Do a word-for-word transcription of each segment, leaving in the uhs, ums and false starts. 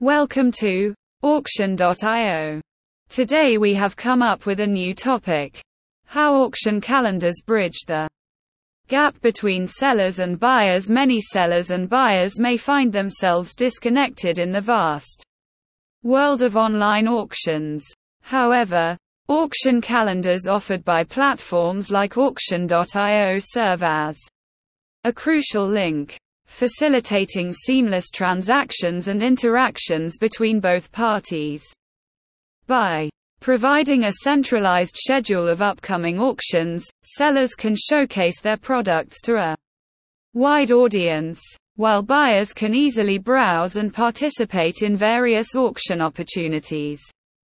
Welcome to auction dot i o. Today we have come up with a new topic. How auction calendars bridge the gap between sellers and buyers. Many sellers and buyers may find themselves disconnected in the vast world of online auctions. However, auction calendars offered by platforms like auction dot i o serve as a crucial link, facilitating seamless transactions and interactions between both parties. By providing a centralized schedule of upcoming auctions, sellers can showcase their products to a wide audience, while buyers can easily browse and participate in various auction opportunities.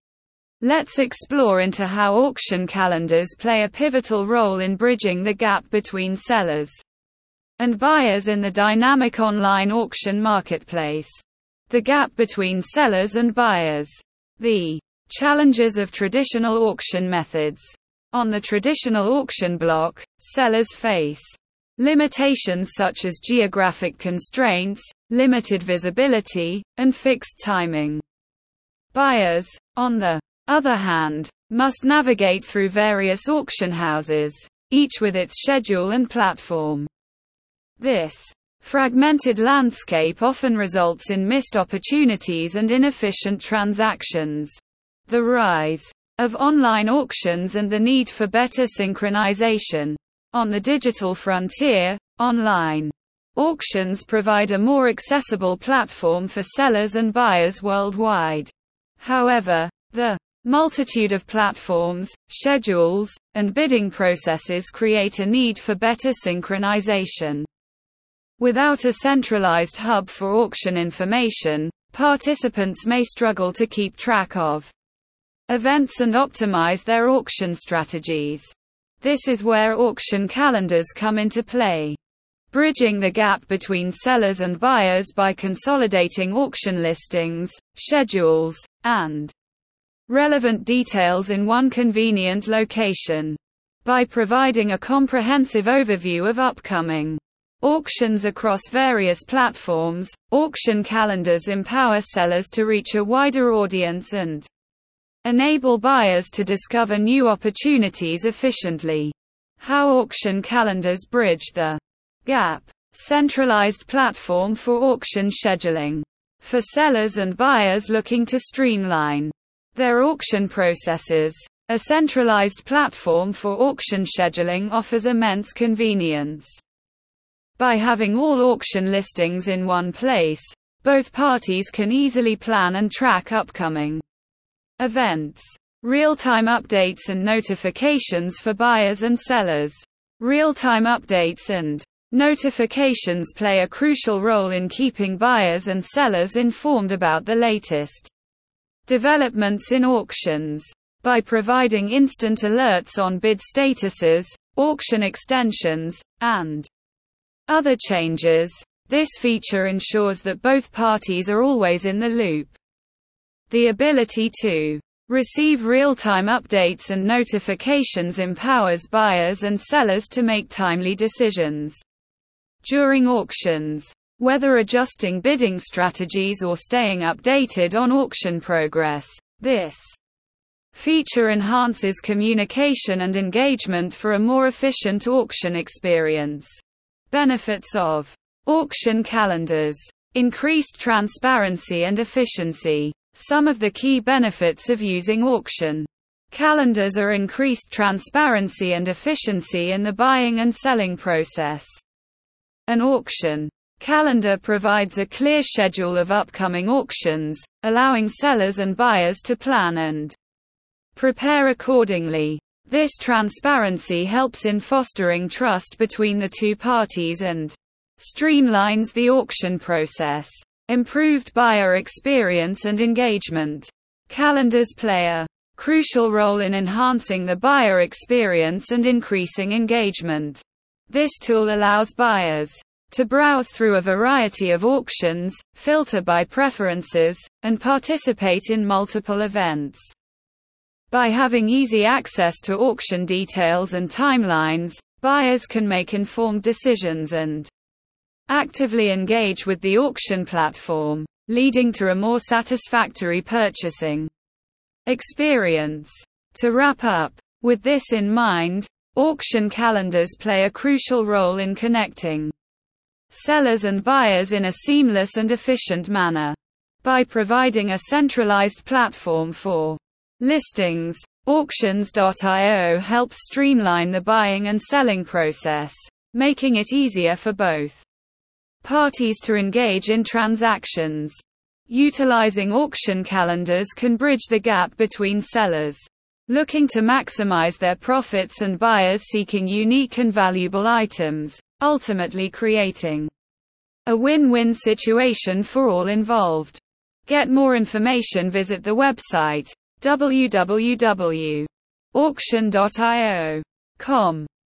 Let's explore into how auction calendars play a pivotal role in bridging the gap between sellers and buyers in the dynamic online auction marketplace. The gap between sellers and buyers. The challenges of traditional auction methods. On the traditional auction block, sellers face limitations such as geographic constraints, limited visibility, and fixed timing. Buyers, on the other hand, must navigate through various auction houses, each with its schedule and platform. This fragmented landscape often results in missed opportunities and inefficient transactions. The rise of online auctions and the need for better synchronization. On the digital frontier, online auctions provide a more accessible platform for sellers and buyers worldwide. However, the multitude of platforms, schedules, and bidding processes create a need for better synchronization. Without a centralized hub for auction information, participants may struggle to keep track of events and optimize their auction strategies. This is where auction calendars come into play, bridging the gap between sellers and buyers by consolidating auction listings, schedules, and relevant details in one convenient location. By providing a comprehensive overview of upcoming auctions across various platforms, auction calendars empower sellers to reach a wider audience and enable buyers to discover new opportunities efficiently. How auction calendars bridge the gap. Centralized platform for auction scheduling. For sellers and buyers looking to streamline their auction processes, a centralized platform for auction scheduling offers immense convenience. By having all auction listings in one place, both parties can easily plan and track upcoming events. Real-time updates and notifications for buyers and sellers. Real-time updates and notifications play a crucial role in keeping buyers and sellers informed about the latest developments in auctions. By providing instant alerts on bid statuses, auction extensions, and other changes, this feature ensures that both parties are always in the loop. The ability to receive real-time updates and notifications empowers buyers and sellers to make timely decisions during auctions, whether adjusting bidding strategies or staying updated on auction progress. This feature enhances communication and engagement for a more efficient auction experience. Benefits of auction calendars. Increased transparency and efficiency. Some of the key benefits of using auction calendars are increased transparency and efficiency in the buying and selling process. An auction calendar provides a clear schedule of upcoming auctions, allowing sellers and buyers to plan and prepare accordingly. This transparency helps in fostering trust between the two parties and streamlines the auction process. Improved buyer experience and engagement. Calendars play a crucial role in enhancing the buyer experience and increasing engagement. This tool allows buyers to browse through a variety of auctions, filter by preferences, and participate in multiple events. By having easy access to auction details and timelines, buyers can make informed decisions and actively engage with the auction platform. leading to a more satisfactory purchasing experience. To wrap up, with this in mind, auction calendars play a crucial role in connecting sellers and buyers in a seamless and efficient manner. By providing a centralized platform for listings, auctions dot i o helps streamline the buying and selling process, making it easier for both parties to engage in transactions. Utilizing auction calendars can bridge the gap between sellers looking to maximize their profits and buyers seeking unique and valuable items, ultimately creating a win-win situation for all involved. Get more information, visit the website w w w dot auction dot i o dot com.